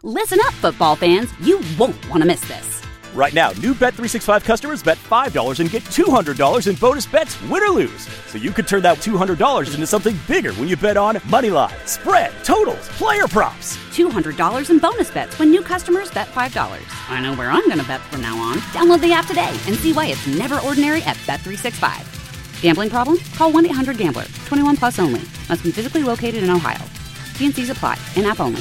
Listen up, football fans. You won't want to miss this. Right now, new Bet365 customers bet $5 and get $200 in bonus bets, win or lose. So you could turn that $200 into something bigger when you bet on money line, spread, totals, player props. $200 in bonus bets when new customers bet $5. I know where I'm going to bet from now on. Download the app today and see why it's never ordinary at Bet365. Gambling problem? Call 1-800-GAMBLER. 21 plus only. Must be physically located in Ohio. T&Cs apply. In-app only.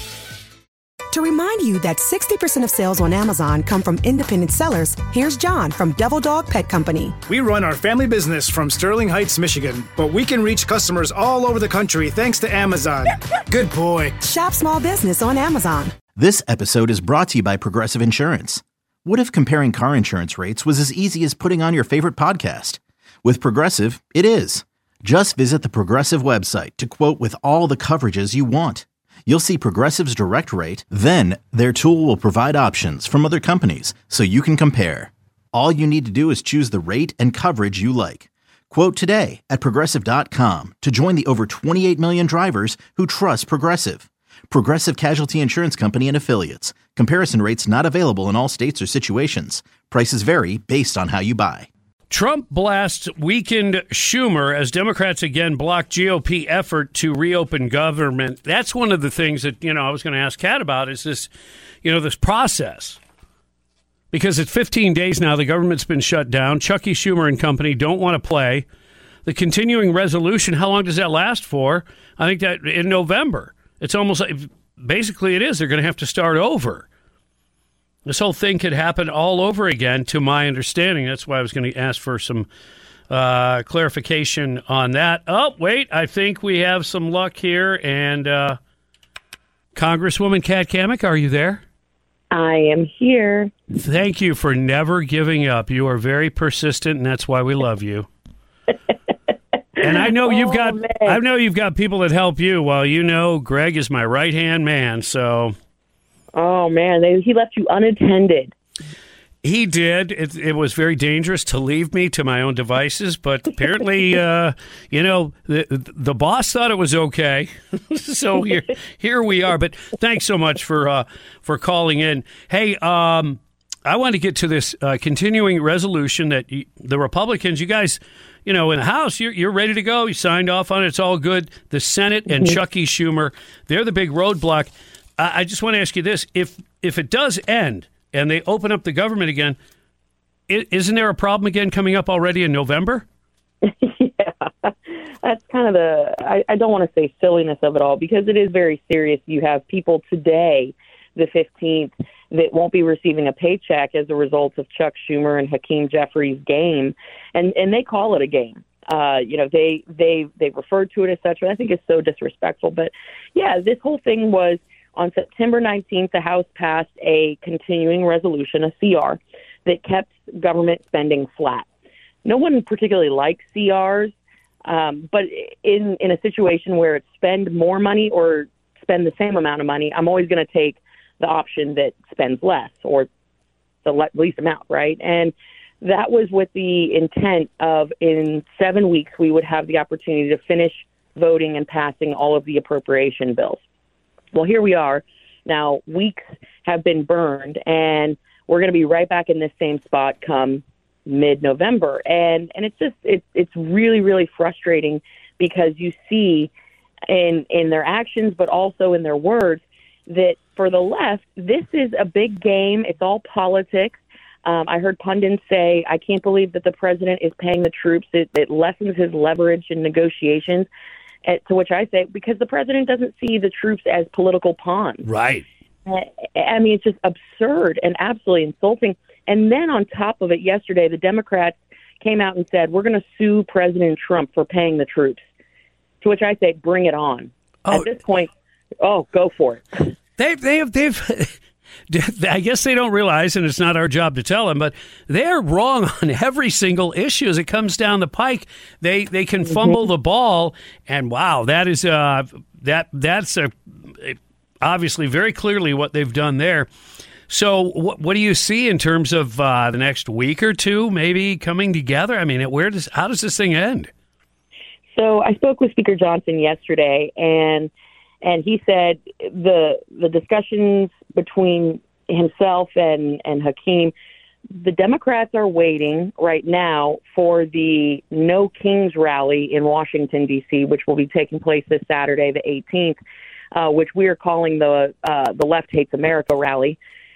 To remind you that 60% of sales on Amazon come from independent sellers, here's John from Devil Dog Pet Company. We run our family business from Sterling Heights, Michigan, but we can reach customers all over the country thanks to Amazon. Good boy. Shop small business on Amazon. This episode is brought to you by Progressive Insurance. What if comparing car insurance rates was as easy as putting on your favorite podcast? With Progressive, it is. Just visit the Progressive website to quote with all the coverages you want. You'll see Progressive's direct rate, then their tool will provide options from other companies so you can compare. All you need to do is choose the rate and coverage you like. Quote today at Progressive.com to join the over 28 million drivers who trust Progressive. Progressive Casualty Insurance Company and Affiliates. Comparison rates not available in all states or situations. Prices vary based on how you buy. Trump blasts weakened Schumer as Democrats again block GOP effort to reopen government. That's one of the things that, I was going to ask Kat about is this, this process. Because it's 15 days now, the government's been shut down. Chucky Schumer and company don't want to play. The continuing resolution, how long does that last for? I think that in November. It's almost like, basically it is. They're going to have to start over. This whole thing could happen all over again, to my understanding. That's why I was going to ask for some clarification on that. Oh, wait, I think we have some luck here. And Congresswoman Kat Cammack, are you there? I am here. Thank you for never giving up. You are very persistent, and that's why we love you. And I know you've got people that help you. Well, Greg is my right-hand man, so... Oh, man, he left you unattended. He did. It was very dangerous to leave me to my own devices, but apparently, the boss thought it was okay. So here we are. But thanks so much for calling in. Hey, I want to get to this continuing resolution that the Republicans, you guys, in the House, you're ready to go. You signed off on it. It's all good. The Senate and Chucky Schumer, they're the big roadblock. I just want to ask you this. If it does end and they open up the government again, isn't there a problem again coming up already in November? Yeah, that's kind of I don't want to say silliness of it all because it is very serious. You have people today, the 15th, that won't be receiving a paycheck as a result of Chuck Schumer and Hakeem Jeffries' game. And they call it a game. They referred to it as such, but I think it's so disrespectful. But, yeah, this whole thing was on September 19th, the House passed a continuing resolution, a CR, that kept government spending flat. No one particularly likes CRs, but in a situation where it's spend more money or spend the same amount of money, I'm always going to take the option that spends less or the least amount, right? And that was with the intent of in 7 weeks we would have the opportunity to finish voting and passing all of the appropriation bills. Well, here we are. Now, weeks have been burned, and we're going to be right back in this same spot come mid-November. And it's really, really frustrating because you see in their actions, but also in their words, that for the left, this is a big game. It's all politics. I heard pundits say, I can't believe that the president is paying the troops. It lessens his leverage in negotiations. To which I say, because the president doesn't see the troops as political pawns. Right. I mean, it's just absurd and absolutely insulting. And then on top of it, yesterday, the Democrats came out and said, we're going to sue President Trump for paying the troops. To which I say, bring it on. At this point, go for it. They've I guess they don't realize, and it's not our job to tell them, but they're wrong on every single issue as it comes down the pike. They can fumble the ball, and wow, that is that's obviously very clearly what they've done there. So what do you see in terms of the next week or two maybe coming together? I mean, how does this thing end? So I spoke with Speaker Johnson yesterday, and And he said the discussions between himself and Hakeem, the Democrats are waiting right now for the No Kings rally in Washington, D.C., which will be taking place this Saturday, the 18th, which we are calling the Left Hates America rally.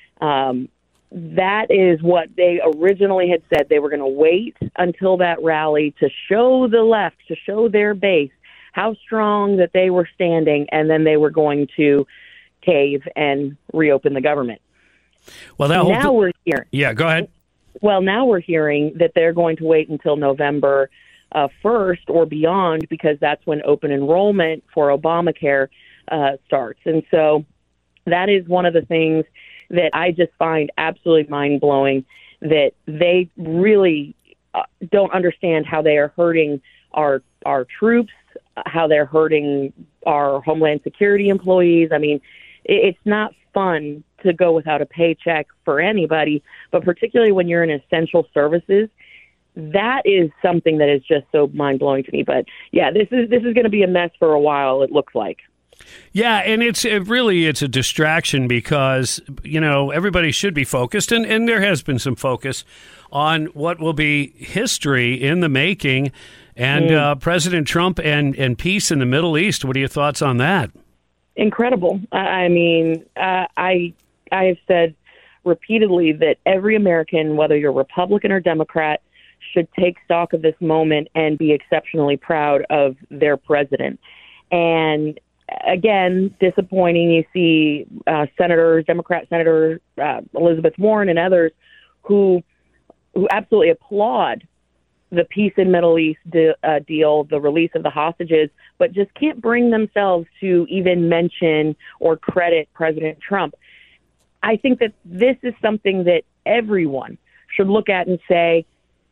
That is what they originally had said. They were going to wait until that rally to show the left, to show their base how strong that they were standing, and then they were going to cave and reopen the government. Well, we're hearing. Yeah, go ahead. Well, now we're hearing that they're going to wait until November 1st or beyond, because that's when open enrollment for Obamacare starts. And so that is one of the things that I just find absolutely mind-blowing, that they really don't understand how they are hurting our troops, how they're hurting our Homeland Security employees. I mean, it's not fun to go without a paycheck for anybody, but particularly when you're in essential services, that is something that is just so mind-blowing to me. But yeah, this is going to be a mess for a while, it looks like. Yeah, and it's a distraction, because, everybody should be focused, and there has been some focus on what will be history in the making, and President Trump and peace in the Middle East. What are your thoughts on that? Incredible. I mean, I have said repeatedly that every American, whether you're Republican or Democrat, should take stock of this moment and be exceptionally proud of their president. And again, disappointing. You see Democrat Senator Elizabeth Warren and others who absolutely applaud the peace in Middle East deal, the release of the hostages, but just can't bring themselves to even mention or credit President Trump. I think that this is something that everyone should look at and say,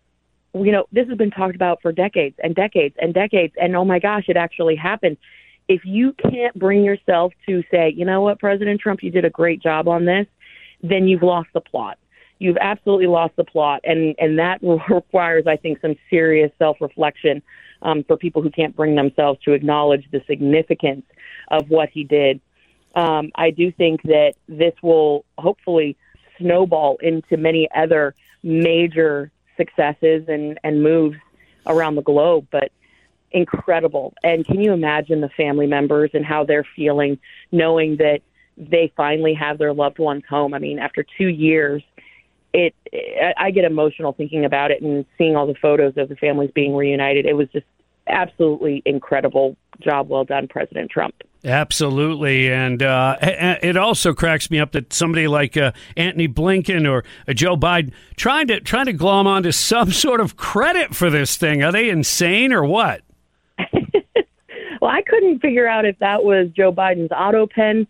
this has been talked about for decades and decades and decades, and oh my gosh, it actually happened. If you can't bring yourself to say, you know what, President Trump, you did a great job on this, then you've lost the plot. You've absolutely lost the plot, and that requires, I think, some serious self-reflection for people who can't bring themselves to acknowledge the significance of what he did. I do think that this will hopefully snowball into many other major successes and moves around the globe, but incredible. And can you imagine the family members and how they're feeling, knowing that they finally have their loved ones home? I mean, after 2 years, I get emotional thinking about it and seeing all the photos of the families being reunited. It was just absolutely incredible. Job well done, President Trump. Absolutely, and it also cracks me up that somebody like Antony Blinken or Joe Biden trying to glom onto some sort of credit for this thing. Are they insane or what? Well, I couldn't figure out if that was Joe Biden's auto pen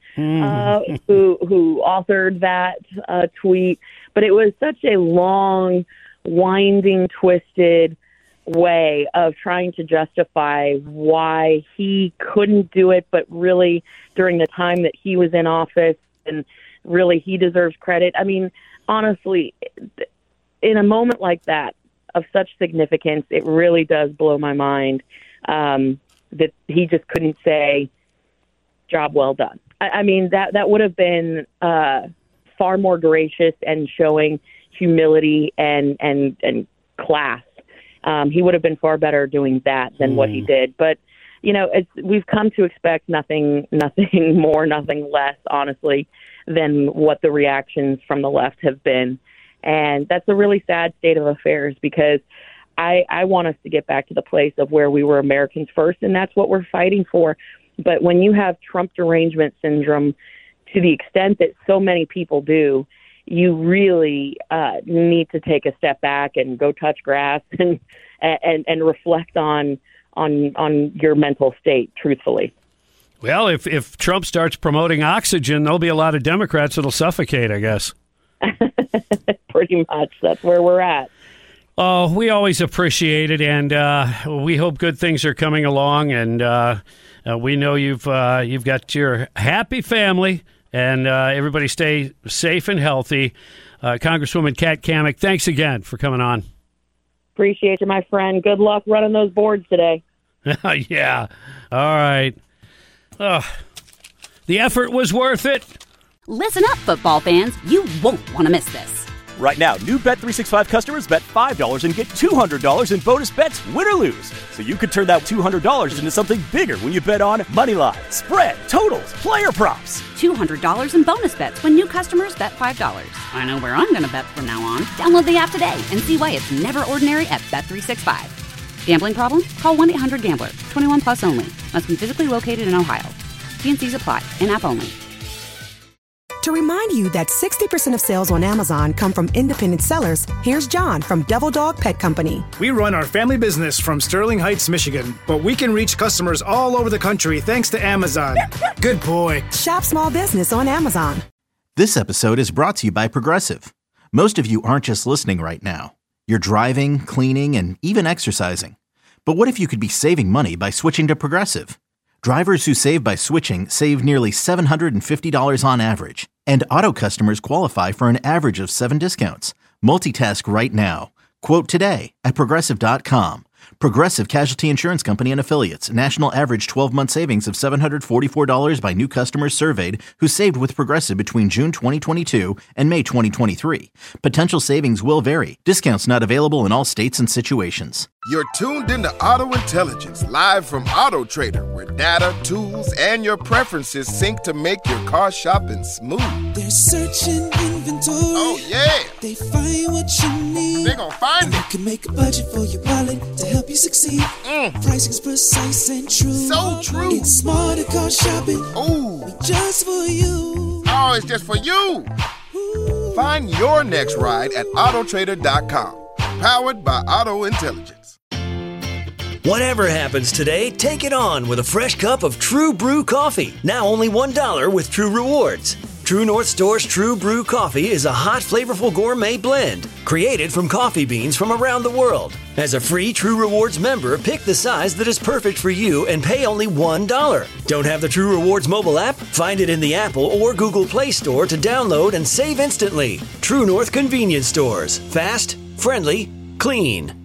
who authored that tweet, but it was such a long, winding, twisted way of trying to justify why he couldn't do it, but really during the time that he was in office, and really he deserves credit. I mean, honestly, in a moment like that of such significance, it really does blow my mind that he just couldn't say, job well done. I mean, that would have been far more gracious and showing humility and class. He would have been far better doing that than what he did. But, we've come to expect nothing more, nothing less, honestly, than what the reactions from the left have been. And that's a really sad state of affairs, because I want us to get back to the place of where we were Americans first, and that's what we're fighting for. But when you have Trump derangement syndrome to the extent that so many people do, you really need to take a step back and go touch grass and reflect on your mental state, truthfully. Well, if Trump starts promoting oxygen, there'll be a lot of Democrats that'll suffocate, I guess. Pretty much. That's where we're at. Oh, we always appreciate it, and we hope good things are coming along. And we know you've got your happy family, and everybody stay safe and healthy. Congresswoman Kat Cammack, thanks again for coming on. Appreciate you, my friend. Good luck running those boards today. Yeah. All right. Oh, The effort was worth it. Listen up, football fans. You won't want to miss this. Right now, new Bet365 customers bet $5 and get $200 in bonus bets, win or lose. So you could turn that $200 into something bigger when you bet on money line, spread, totals, player props. $200 in bonus bets when new customers bet $5. I know where I'm going to bet from now on. Download the app today and see why it's never ordinary at Bet365. Gambling problem? Call 1-800-GAMBLER. 21 plus only. Must be physically located in Ohio. T&Cs apply. In-app only. To remind you that 60% of sales on Amazon come from independent sellers, here's John from Devil Dog Pet Company. We run our family business from Sterling Heights, Michigan, but we can reach customers all over the country thanks to Amazon. Good boy. Shop small business on Amazon. This episode is brought to you by Progressive. Most of you aren't just listening right now. You're driving, cleaning, and even exercising. But what if you could be saving money by switching to Progressive? Drivers who save by switching save nearly $750 on average. And auto customers qualify for an average of 7 discounts. Multitask right now. Quote today at Progressive.com. Progressive Casualty Insurance Company and Affiliates. National average 12-month savings of $744 by new customers surveyed who saved with Progressive between June 2022 and May 2023. Potential savings will vary. Discounts not available in all states and situations. You're tuned into Auto Intelligence, live from Auto Trader, where data, tools, and your preferences sync to make your car shopping smooth. They're searching inventory. Oh, yeah. They find what you need. They're gonna find it. You can make a budget for your wallet to help you succeed. Pricing's precise and true. So true. It's smarter car shopping. Ooh. Just for you. Oh, it's just for you. Ooh. Find your next ride at Autotrader.com. Powered by Auto Intelligence. Whatever happens today, take it on with a fresh cup of True Brew coffee. Now only $1 with True Rewards. True North Store's True Brew coffee is a hot, flavorful gourmet blend created from coffee beans from around the world. As a free True Rewards member, pick the size that is perfect for you and pay only $1. Don't have the True Rewards mobile app? Find it in the Apple or Google Play Store to download and save instantly. True North Convenience Stores. Fast, friendly, clean.